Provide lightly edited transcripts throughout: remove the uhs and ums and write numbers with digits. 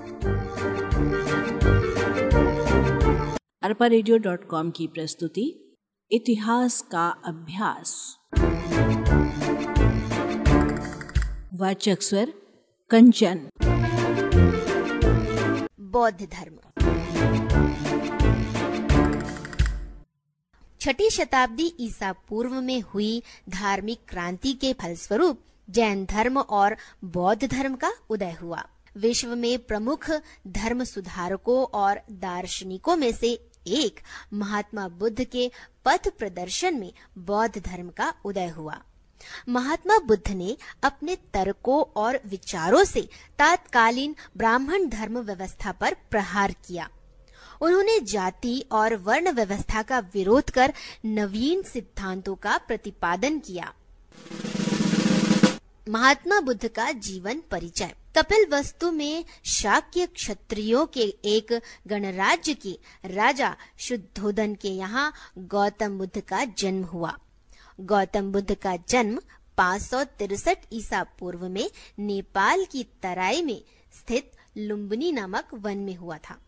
arparadio.com की प्रस्तुति इतिहास का अभ्यास। वाचक स्वर कंचन। बौद्ध धर्म। 6ठी शताब्दी ईसा पूर्व में हुई धार्मिक क्रांति के फलस्वरूप जैन धर्म और बौद्ध धर्म का उदय हुआ। विश्व में प्रमुख धर्म सुधारकों और दार्शनिकों में से एक महात्मा बुद्ध के पथ प्रदर्शन में बौद्ध धर्म का उदय हुआ। महात्मा बुद्ध ने अपने तर्कों और विचारों से तत्कालीन ब्राह्मण धर्म व्यवस्था पर प्रहार किया। उन्होंने जाति और वर्ण व्यवस्था का विरोध कर नवीन सिद्धांतों का प्रतिपादन किया। महात्मा बुद्ध का जीवन परिचय। कपिलवस्तु में शाक्य क्षत्रियों के एक गणराज्य के राजा शुद्धोधन के यहाँ गौतम बुद्ध का जन्म हुआ। गौतम बुद्ध का जन्म 563 ईसा पूर्व में नेपाल की तराई में स्थित लुम्बिनी नामक वन में हुआ था।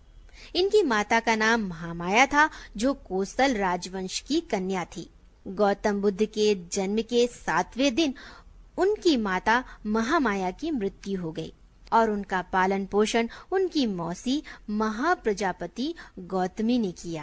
इनकी माता का नाम महामाया था, जो कोसल राजवंश की कन्या थी। गौतम बुद्ध के जन्म के 7वें दिन उनकी माता महामाया की मृत्यु हो गई और उनका पालन पोषण उनकी मौसी महाप्रजापति गौतमी ने किया।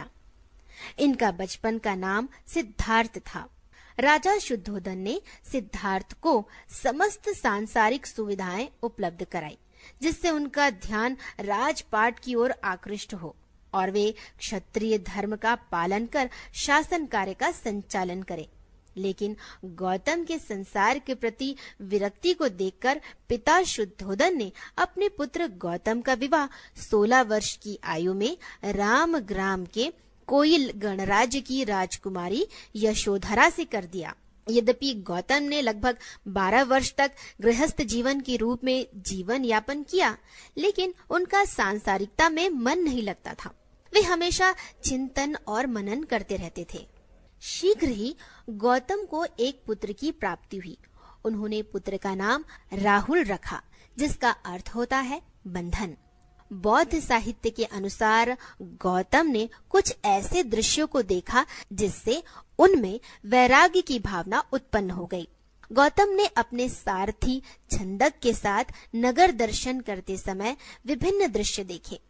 इनका बचपन का नाम सिद्धार्थ था। राजा शुद्धोधन ने सिद्धार्थ को समस्त सांसारिक सुविधाएं उपलब्ध कराई, जिससे उनका ध्यान राजपाट की ओर आकृष्ट हो और वे क्षत्रिय धर्म का पालन कर शासन कार्य का संचालन करें। लेकिन गौतम के संसार के प्रति विरक्ति को देखकर पिता शुद्धोधन ने अपने पुत्र गौतम का विवाह 16 वर्ष की आयु में रामग्राम के कोयल गणराज्य की राजकुमारी यशोधरा से कर दिया। यद्यपि गौतम ने लगभग 12 वर्ष तक गृहस्थ जीवन के रूप में जीवन यापन किया, लेकिन उनका सांसारिकता में मन नहीं लगता था। वे हमेशा चिंतन और मनन करते रहते थे। शीघ्र ही गौतम को एक पुत्र की प्राप्ति हुई। उन्होंने पुत्र का नाम राहुल रखा, जिसका अर्थ होता है बंधन। बौद्ध साहित्य के अनुसार गौतम ने कुछ ऐसे दृश्यों को देखा जिससे उनमें वैराग्य की भावना उत्पन्न हो गई। गौतम ने अपने सारथी छंदक के साथ नगर दर्शन करते समय विभिन्न दृश्य देखे।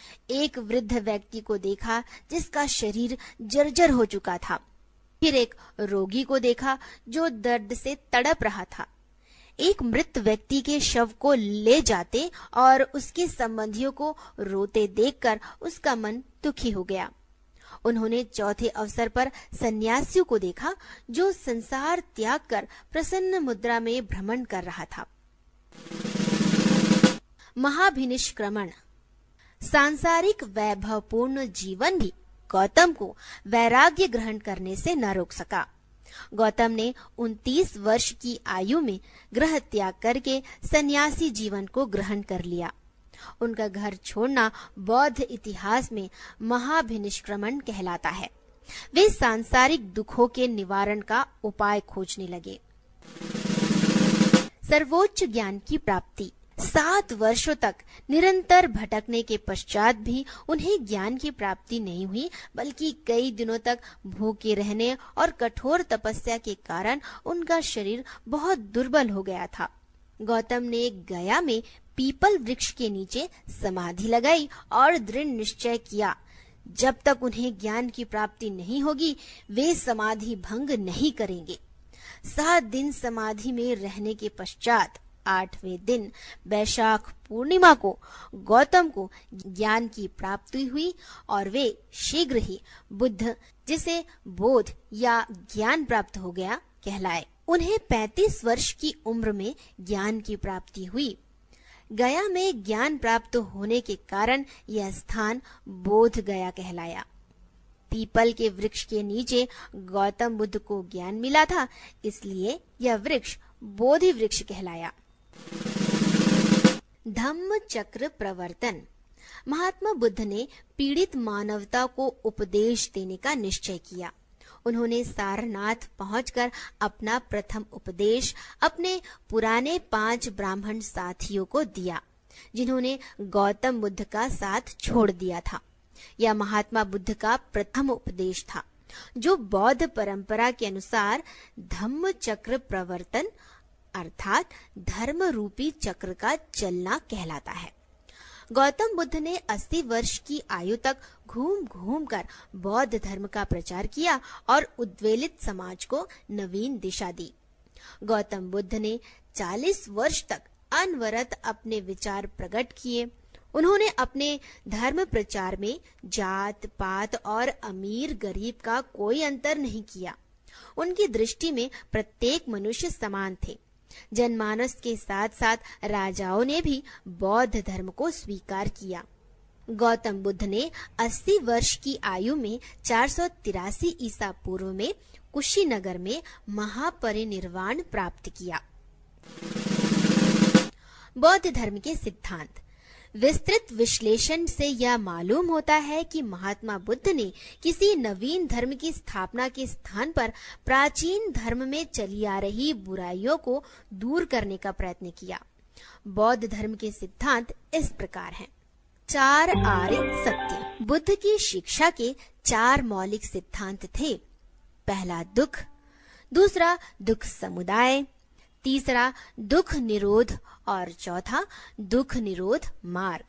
एक वृद्ध व्यक्ति को देखा जिसका शरीर जर्जर हो चुका था। फिर एक रोगी को देखा जो दर्द से तड़प रहा था। एक मृत व्यक्ति के शव को ले जाते और उसके संबंधियों को रोते देखकर उसका मन दुखी हो गया। उन्होंने चौथे अवसर पर सन्यासियों को देखा जो संसार त्याग कर प्रसन्न मुद्रा में भ्रमण कर रहा था। महाभिनिष्क्रमण। सांसारिक वैभवपूर्ण जीवन भी गौतम को वैराग्य ग्रहण करने से न रोक सका। गौतम ने 29 वर्ष की आयु में गृह त्याग करके सन्यासी जीवन को ग्रहण कर लिया। उनका घर छोड़ना बौद्ध इतिहास में महाभिनिष्क्रमण कहलाता है। वे सांसारिक दुखों के निवारण का उपाय खोजने लगे। सर्वोच्च ज्ञान की प्राप्ति। 7 वर्षों तक निरंतर भटकने के पश्चात भी उन्हें ज्ञान की प्राप्ति नहीं हुई, बल्कि कई दिनों तक भूखे रहने और कठोर तपस्या के कारण उनका शरीर बहुत दुर्बल हो गया था। गौतम ने गया में पीपल वृक्ष के नीचे समाधि लगाई और दृढ़ निश्चय किया, जब तक उन्हें ज्ञान की प्राप्ति नहीं होगी वे समाधि भंग नहीं करेंगे। 7 दिन समाधि में रहने के पश्चात 8वें दिन वैशाख पूर्णिमा को गौतम को ज्ञान की प्राप्ति हुई और वे शीघ्र ही बुद्ध, जिसे बोध या ज्ञान प्राप्त हो गया, कहलाए। उन्हें 35 वर्ष की उम्र में ज्ञान की प्राप्ति हुई। गया में ज्ञान प्राप्त होने के कारण यह स्थान बोध गया कहलाया। पीपल के वृक्ष के नीचे गौतम बुद्ध को ज्ञान मिला था, इसलिए यह वृक्ष बोधि वृक्ष कहलाया। धम्म चक्र प्रवर्तन। महात्मा बुद्ध ने पीड़ित मानवता को उपदेश देने का निश्चय किया। उन्होंने सारनाथ पहुंचकर अपना प्रथम उपदेश अपने पुराने 5 ब्राह्मण साथियों को दिया। जिन्होंने गौतम बुद्ध का साथ छोड़ दिया था। यह महात्मा बुद्ध का प्रथम उपदेश था, जो बौद्ध परंपरा के अनुसार धम्म चक्र प्रवर्तन अर्थात धर्म रूपी चक्र का चलना कहलाता है। गौतम बुद्ध ने 80 वर्ष की आयु तक घूम घूम कर बौद्ध धर्म का प्रचार किया और उद्वेलित समाज को नवीन दिशा दी। गौतम बुद्ध ने 40 वर्ष तक अनवरत अपने विचार प्रकट किए। उन्होंने अपने धर्म प्रचार में जात पात और अमीर गरीब का कोई अंतर नहीं किया। उनकी दृष्टि में प्रत्येक मनुष्य समान थे। जनमानस के साथ साथ राजाओं ने भी बौद्ध धर्म को स्वीकार किया। गौतम बुद्ध ने 80 वर्ष की आयु में 483 ईसा पूर्व में कुशीनगर में महापरिनिर्वाण प्राप्त किया। बौद्ध धर्म के सिद्धांत। विस्तृत विश्लेषण से यह मालूम होता है कि महात्मा बुद्ध ने किसी नवीन धर्म की स्थापना के स्थान पर प्राचीन धर्म में चली आ रही बुराइयों को दूर करने का प्रयत्न किया। बौद्ध धर्म के सिद्धांत इस प्रकार हैं। 4 आर्य सत्य। बुद्ध की शिक्षा के 4 मौलिक सिद्धांत थे। पहला दुख, दूसरा दुख समुदाय, तीसरा दुख निरोध और चौथा दुख निरोध मार्ग।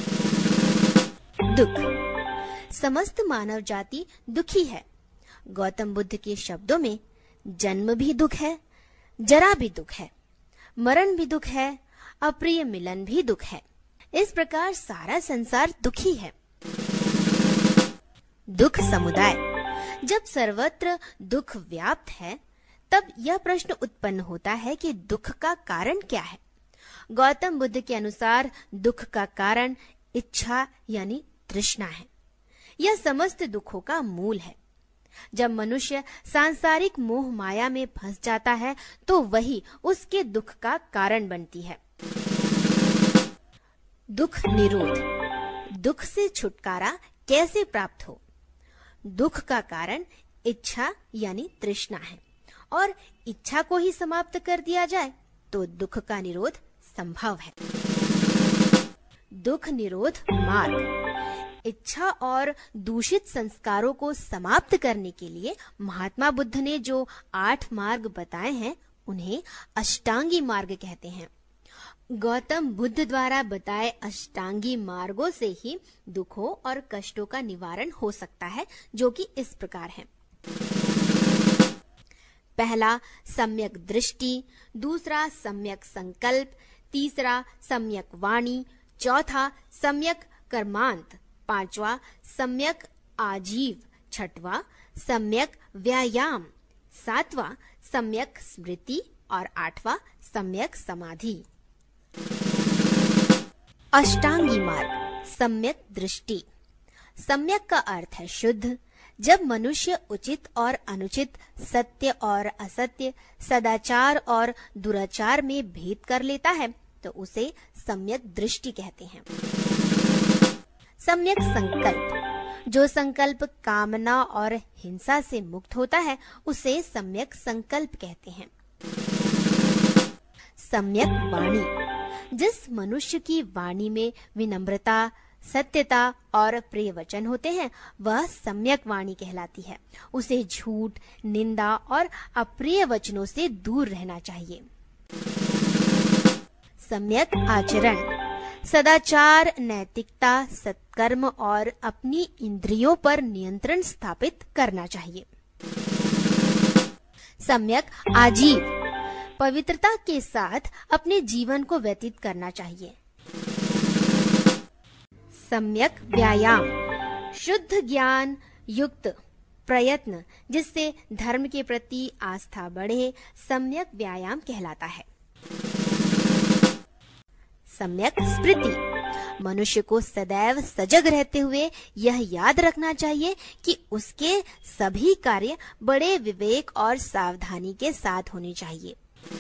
दुख। समस्त मानव जाति दुखी है। गौतम बुद्ध के शब्दों में जन्म भी दुख है, जरा भी दुख है, मरण भी दुख है, अप्रिय मिलन भी दुख है। इस प्रकार सारा संसार दुखी है। दुख समुदाय। जब सर्वत्र दुख व्याप्त है तब यह प्रश्न उत्पन्न होता है कि दुख का कारण क्या है। गौतम बुद्ध के अनुसार दुख का कारण इच्छा यानी तृष्णा है। यह समस्त दुखों का मूल है। जब मनुष्य सांसारिक मोह माया में फंस जाता है तो वही उसके दुख का कारण बनती है। दुख निरोध। दुख से छुटकारा कैसे प्राप्त हो। दुख का कारण इच्छा यानी तृष्णा है और इच्छा को ही समाप्त कर दिया जाए तो दुख का निरोध संभव है। दुख निरोध मार्ग। इच्छा और दूषित संस्कारों को समाप्त करने के लिए महात्मा बुद्ध ने जो 8 मार्ग बताए हैं उन्हें अष्टांगी मार्ग कहते हैं। गौतम बुद्ध द्वारा बताए अष्टांगी मार्गों से ही दुखों और कष्टों का निवारण हो सकता है, जो कि इस प्रकार है। पहला सम्यक दृष्टि, दूसरा सम्यक संकल्प, तीसरा सम्यक वाणी, चौथा सम्यक कर्मांत, पांचवा सम्यक आजीव, छठवां सम्यक व्यायाम, सातवां सम्यक स्मृति और आठवां सम्यक समाधि। अष्टांगी मार्ग। सम्यक दृष्टि। सम्यक का अर्थ है शुद्ध। जब मनुष्य उचित और अनुचित, सत्य और असत्य, सदाचार और दुराचार में भेद कर लेता है तो उसे सम्यक दृष्टि कहते हैं। सम्यक संकल्प। जो संकल्प कामना और हिंसा से मुक्त होता है उसे सम्यक संकल्प कहते हैं। सम्यक वाणी। जिस मनुष्य की वाणी में विनम्रता, सत्यता और प्रिय वचन होते हैं वह सम्यक वाणी कहलाती है। उसे झूठ, निंदा और अप्रिय वचनों से दूर रहना चाहिए। सम्यक आचरण। सदाचार, नैतिकता, सत्कर्म और अपनी इंद्रियों पर नियंत्रण स्थापित करना चाहिए। सम्यक आजीव। पवित्रता के साथ अपने जीवन को व्यतीत करना चाहिए। सम्यक व्यायाम। शुद्ध ज्ञान युक्त प्रयत्न जिससे धर्म के प्रति आस्था बढ़े सम्यक व्यायाम कहलाता है। सम्यक स्मृति। मनुष्य को सदैव सजग रहते हुए यह याद रखना चाहिए कि उसके सभी कार्य बड़े विवेक और सावधानी के साथ होने चाहिए।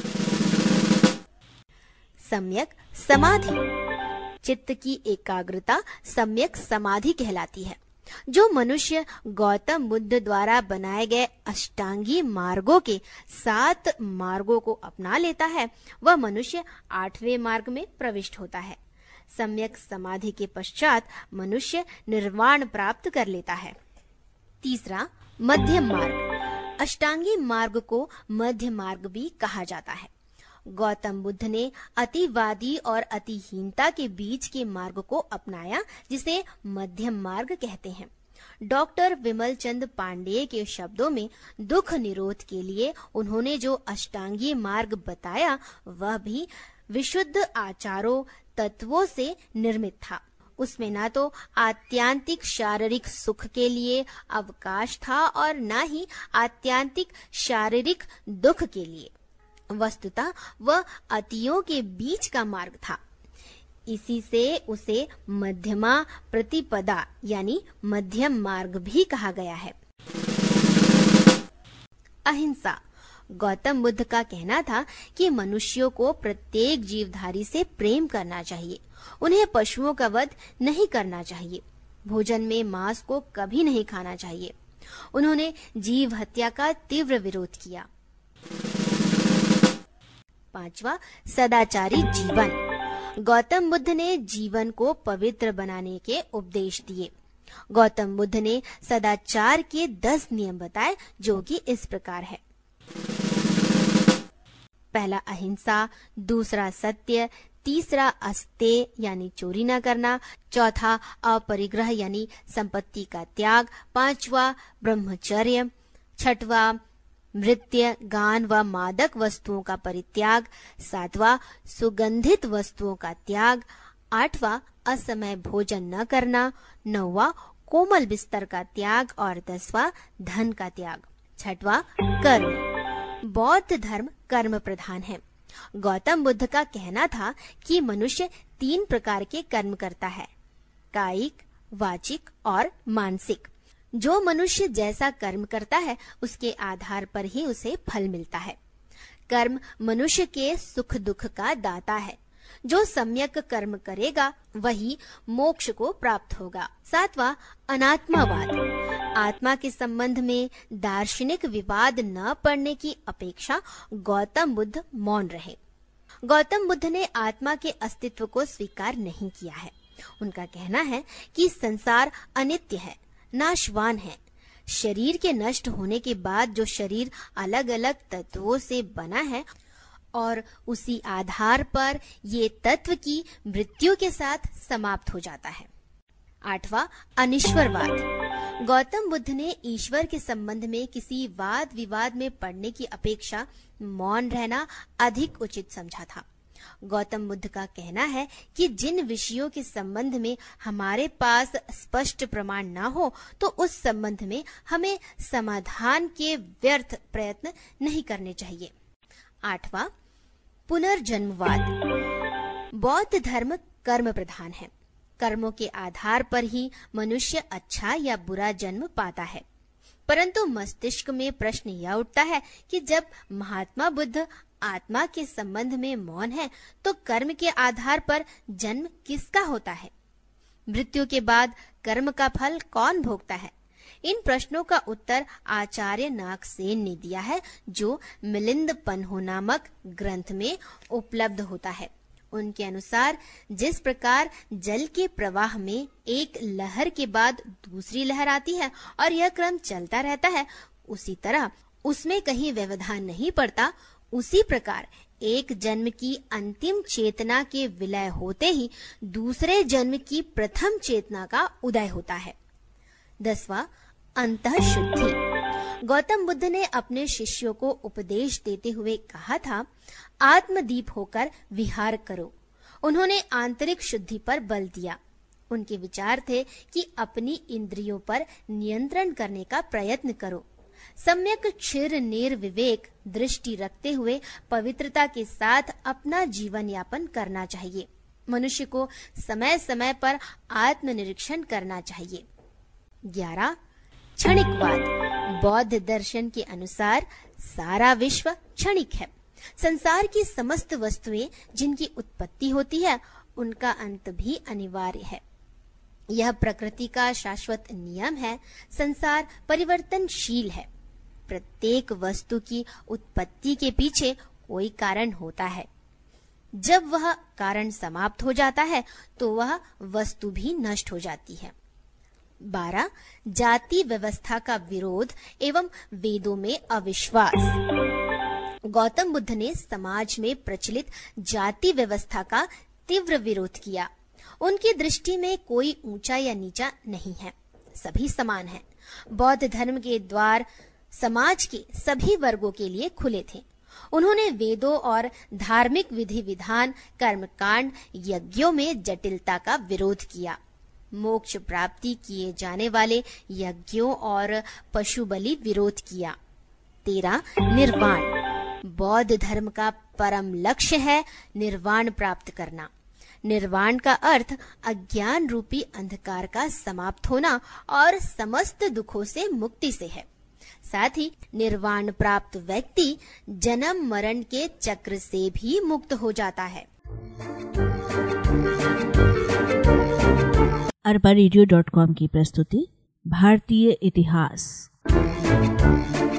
सम्यक समाधि। चित्त की एकाग्रता सम्यक समाधि कहलाती है। जो मनुष्य गौतम बुद्ध द्वारा बनाए गए अष्टांगी मार्गों के 7 मार्गों को अपना लेता है वह मनुष्य 8वें मार्ग में प्रविष्ट होता है। सम्यक समाधि के पश्चात मनुष्य निर्वाण प्राप्त कर लेता है। तीसरा, मध्यम मार्ग। अष्टांगी मार्ग को मध्य मार्ग भी कहा जाता है। गौतम बुद्ध ने अतिवादी और अतिहीनता के बीच के मार्ग को अपनाया, जिसे मध्यम मार्ग कहते हैं। डॉक्टर विमल चंद पांडेय के शब्दों में दुख निरोध के लिए उन्होंने जो अष्टांगी मार्ग बताया वह भी विशुद्ध आचारों तत्वों से निर्मित था। उसमें ना तो आत्यांतिक शारीरिक सुख के लिए अवकाश था और न ही आत्यांतिक शारीरिक दुख के लिए। वस्तुतः वह अतियों के बीच का मार्ग था। इसी से उसे मध्यमा प्रतिपदा यानी मध्यम मार्ग भी कहा गया है। अहिंसा। गौतम बुद्ध का कहना था कि मनुष्यों को प्रत्येक जीवधारी से प्रेम करना चाहिए, उन्हें पशुओं का वध नहीं करना चाहिए, भोजन में मांस को कभी नहीं खाना चाहिए। उन्होंने जीव हत्या का तीव्र विरोध किया। पांचवा, सदाचारी जीवन। गौतम बुद्ध ने जीवन को पवित्र बनाने के उपदेश दिए। गौतम बुद्ध ने सदाचार के 10 नियम बताए, जो कि इस प्रकार है। पहला अहिंसा, दूसरा सत्य, तीसरा अस्तेय यानी चोरी न करना, चौथा अपरिग्रह यानी संपत्ति का त्याग, पांचवा ब्रह्मचर्य, छठवा नृत्य, गान व मादक वस्तुओं का परित्याग, सातवां सुगंधित वस्तुओं का त्याग, आठवां असमय भोजन न करना, नौवां कोमल बिस्तर का त्याग और 10वां धन का त्याग। छठवां कर्म। बौद्ध धर्म कर्म प्रधान है। गौतम बुद्ध का कहना था कि मनुष्य 3 प्रकार के कर्म करता है, कायिक, वाचिक और मानसिक। जो मनुष्य जैसा कर्म करता है उसके आधार पर ही उसे फल मिलता है। कर्म मनुष्य के सुख दुख का दाता है। जो सम्यक कर्म करेगा वही मोक्ष को प्राप्त होगा। सातवां अनात्मावाद। आत्मा के संबंध में दार्शनिक विवाद न पड़ने की अपेक्षा गौतम बुद्ध मौन रहे। गौतम बुद्ध ने आत्मा के अस्तित्व को स्वीकार नहीं किया है। उनका कहना है कि संसार अनित्य है, नाशवान है। शरीर के नष्ट होने के बाद जो शरीर अलग अलग तत्वों से बना है और उसी आधार पर ये तत्व की मृत्यु के साथ समाप्त हो जाता है। आठवां अनिश्वरवाद। गौतम बुद्ध ने ईश्वर के संबंध में किसी वाद विवाद में पड़ने की अपेक्षा मौन रहना अधिक उचित समझा था। गौतम बुद्ध का कहना है कि जिन विषयों के संबंध में हमारे पास स्पष्ट प्रमाण न हो तो उस संबंध में हमें समाधान के व्यर्थ प्रयत्न नहीं करने चाहिए। आठवां पुनर्जन्मवाद। बौद्ध धर्म कर्म प्रधान है। कर्मों के आधार पर ही मनुष्य अच्छा या बुरा जन्म पाता है। परंतु मस्तिष्क में प्रश्न यह उठता है कि जब महात्मा बुद्ध आत्मा के संबंध में मौन है तो कर्म के आधार पर जन्म किसका होता है? मृत्यु के बाद कर्म का फल कौन भोगता है? इन प्रश्नों का उत्तर आचार्य नागसेन ने दिया है, जो मिलिंद पन्हो नामक ग्रंथ में उपलब्ध होता है। उनके अनुसार जिस प्रकार जल के प्रवाह में एक लहर के बाद दूसरी लहर आती है और यह क्रम चलता रहता है, उसी तरह उसमें कहीं व्यवधान नहीं पड़ता। उसी प्रकार एक जन्म की अंतिम चेतना के विलय होते ही दूसरे जन्म की प्रथम चेतना का उदय होता है। 10वां अंतःशुद्धि। गौतम बुद्ध ने अपने शिष्यों को उपदेश देते हुए कहा था, आत्मदीप होकर विहार करो। उन्होंने आंतरिक शुद्धि पर बल दिया। उनके विचार थे कि अपनी इंद्रियों पर नियंत्रण करने का प्रयत्न करो। सम्यक क्षीर नीर विवेक दृष्टि रखते हुए पवित्रता के साथ अपना जीवन यापन करना चाहिए। मनुष्य को समय समय पर आत्मनिरीक्षण करना चाहिए। 11 क्षणिकवाद। बौद्ध दर्शन के अनुसार सारा विश्व क्षणिक है। संसार की समस्त वस्तुएं जिनकी उत्पत्ति होती है उनका अंत भी अनिवार्य है। यह प्रकृति का शाश्वत नियम है। संसार परिवर्तनशील है। प्रत्येक वस्तु की उत्पत्ति के पीछे कोई कारण होता है। जब वह कारण समाप्त हो जाता है तो वह वस्तु भी नष्ट हो जाती है। 12. जाति व्यवस्था का विरोध एवं वेदों में अविश्वास। गौतम बुद्ध ने समाज में प्रचलित जाति व्यवस्था का तीव्र विरोध किया। उनकी दृष्टि में कोई ऊंचा या नीचा नहीं है, सभी समान हैं। बौद्ध धर्म के द्वार समाज के सभी वर्गों के लिए खुले थे। उन्होंने वेदों और धार्मिक विधि विधान, कर्मकांड, यज्ञों में जटिलता का विरोध किया। मोक्ष प्राप्ति किए जाने वाले यज्ञों और पशु बलि विरोध किया। 13. निर्वाण। बौद्ध धर्म का परम लक्ष्य है निर्वाण प्राप्त करना। निर्वाण का अर्थ अज्ञान रूपी अंधकार का समाप्त होना और समस्त दुखों से मुक्ति से है। साथ ही निर्वाण प्राप्त व्यक्ति जन्म मरण के चक्र से भी मुक्त हो जाता है। arparedio.com की प्रस्तुति भारतीय इतिहास।